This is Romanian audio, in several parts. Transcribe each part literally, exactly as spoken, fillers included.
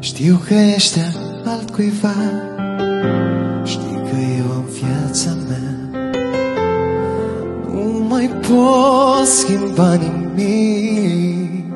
Știu că ești altcuiva, știi că eu în viața mea nu mai pot schimba nimic.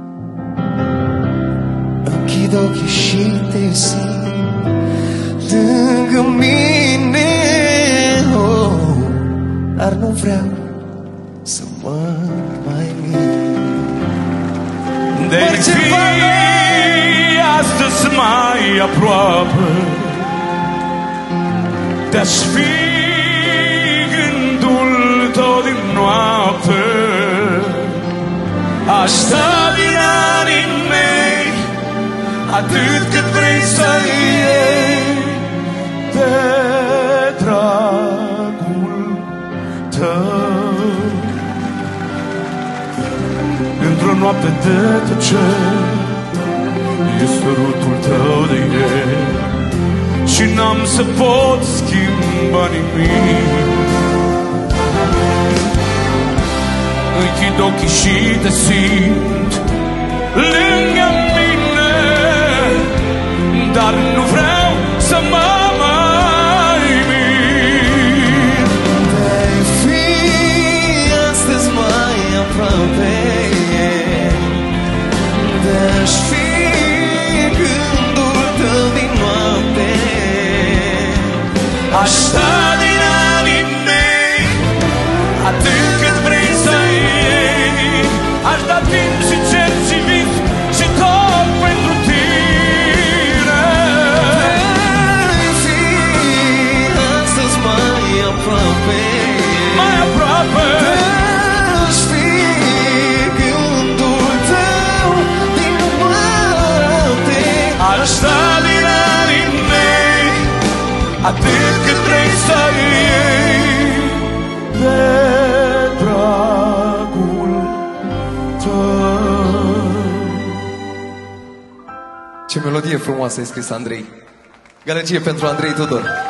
Închid ochii și te simt lângă mine, oh, dar nu vreau să mă mai mint. De-ai fi astăzi mai aproape, te-aș fi gândul tău din noapte. Aș sta din anii mei atât cât vrei să iei de dragul tău. Într-o noapte de tăcere e sărutul tău de ieri și n-am să pot schimba nimic. Închid ochii și te simt lângă mine, dar nu vreau să mă mai mint. De-ai fi astăzi mai aproape, de-aș fi gândul tău din noapte. Aș sta din anii mei atât cât vrei să iei. Aș da timp și cer și vis și tot pentru tine. De-ai fi astăzi mai aproape, Mai aproape, de-aș fi gândul tău din noapte. aș sta din anii mei atât cât vrei să iei de dragul tău. Ce melodie frumoasă ai scris, Andrei. Gălăgie pentru Andrei Tudor.